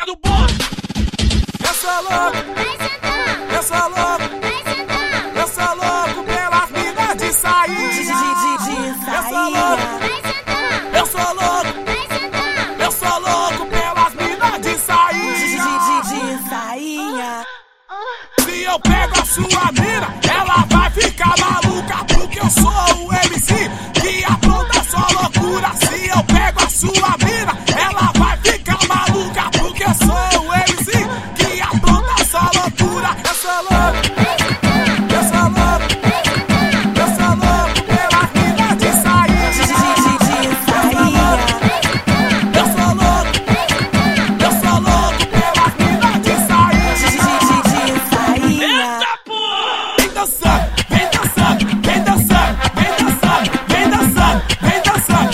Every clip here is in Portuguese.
no bonde. Eu sou louco, eu sou louco, eu sou louco pelas minas de sair. Eu sou louco, eu sou louco, eu sou louco pelas minas de sair. Se eu pego a sua mina, ela vai ficar maluca, porque eu sou o MC que apronta só loucura. Se eu pego a sua mina, ela vai ficar maluca, porque eu sou o MC que apronta só loucura. Eu sou louco, eu sou louco, eu sou louco pelas minas de sair. Eu sou louco, eu sou louco pelas minas de sair. Eita porra! Vem dançando, vem dançando, vem dançando, vem dançando, vem dançando, vem dançando.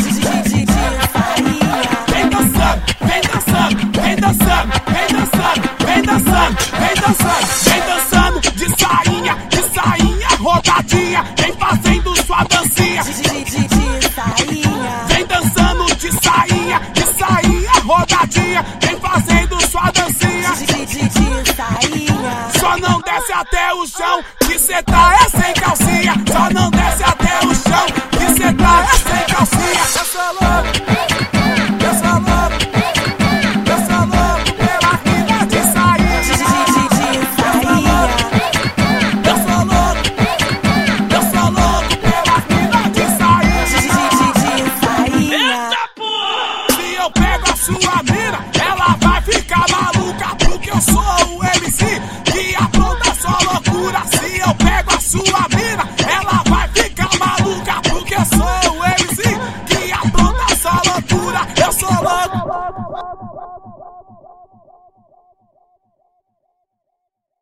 Vem dançando, vem dançando, vem dançando, vem dançando, vem dançando, vem dançando, vem dançando de sainha, rodadinha, vem fazendo sua dancinha. Vem dançando de sainha, rodadinha, vem fazendo sua dancinha. Só não desce até o chão, que cê tá é sem